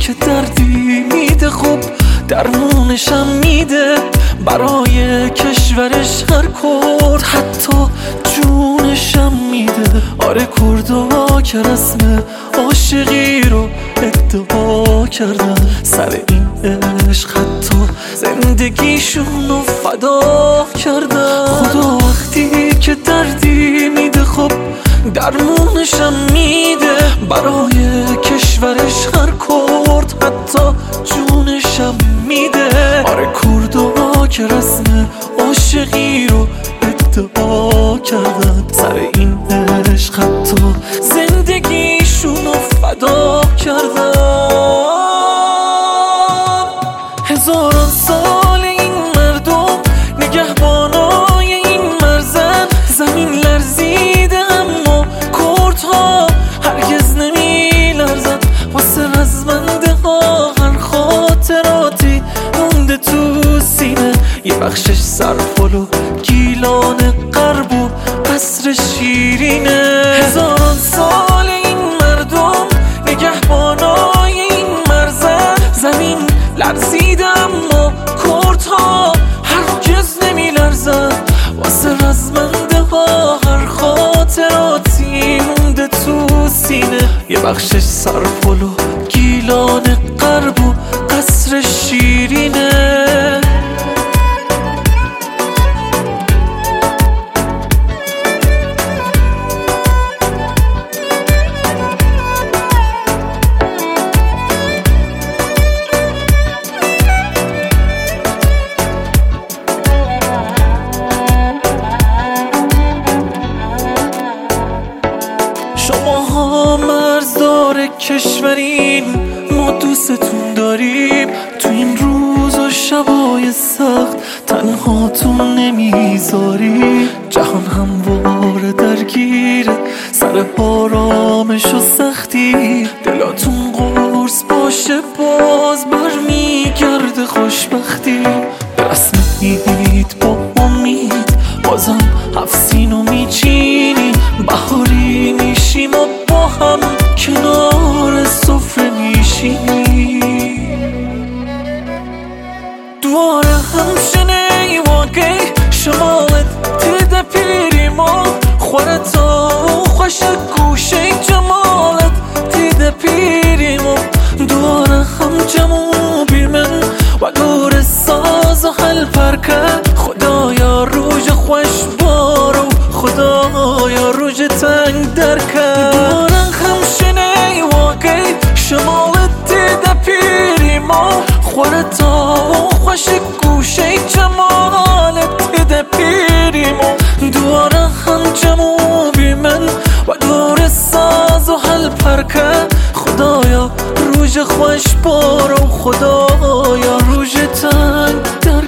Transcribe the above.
که دردی میده خوب درمونشم میده، برای کشورش هر کرد حتی جونشم میده. آره کردا که رسم عاشقی رو ادعا کردن، سر این عشق حتی زندگیشون رو فدا کردن. خدا وقتی که دردی میده خب درمونشم میده، برای کشورش هر کرد حتی جونشم میده. آره کردا که رسم عاشقی رو ادعا کردن، سر این عشق حتی زندگیشون رو فدا کردن. هزاران سال این مردم نگهبانای این مرزن، زمین لرزیده اما کردها هرگز نمی لرزن. واسه رزمنده ها هر خاطراتی مونده تو سینه، یه بخشش سرپل و گیلان غرب و قصر شیرینه. هزاران سال این مردم نگهبانای این مرزن، زمین لرزیده اما کردها هرگز نمی لرزن. واسه رزمنده ها هر خاطراتی مونده تو سینه، یه بخشش سرپل و گیلان غرب و قصر شیرینه. شماها مرزدار کشورین، ما دوستتون داریم. تو این روز و شبای سخت تنهاتون نمیذاریم. جهان همواره درگیره سر آرامش و سختی، دلاتون قرص باشه باز برمیگرده خوشبختی. به رسم عید با امید بازم هفسینو میچینی، بهاری میشیم و با هم کنار سفره میشینی. دواره همشنه واقعی شمالت تیده پیریم و خورتا خوش گوشه جمالت تیده پیریم و دواره هم جمو بیمن و دور ساز و حل پرکه. خدایا روژ خوش بارو، خدایا روژ تنگ درکه. دواره همشنه واقعی شمالت تیده پیریم و خورتا خوش گوشه جمالت تیده پیریم و دواره هم جمو بیمن و دور ساز و حل پرکه. خدایا روژ خوش بارو، خدایا روژ تنگ درکه.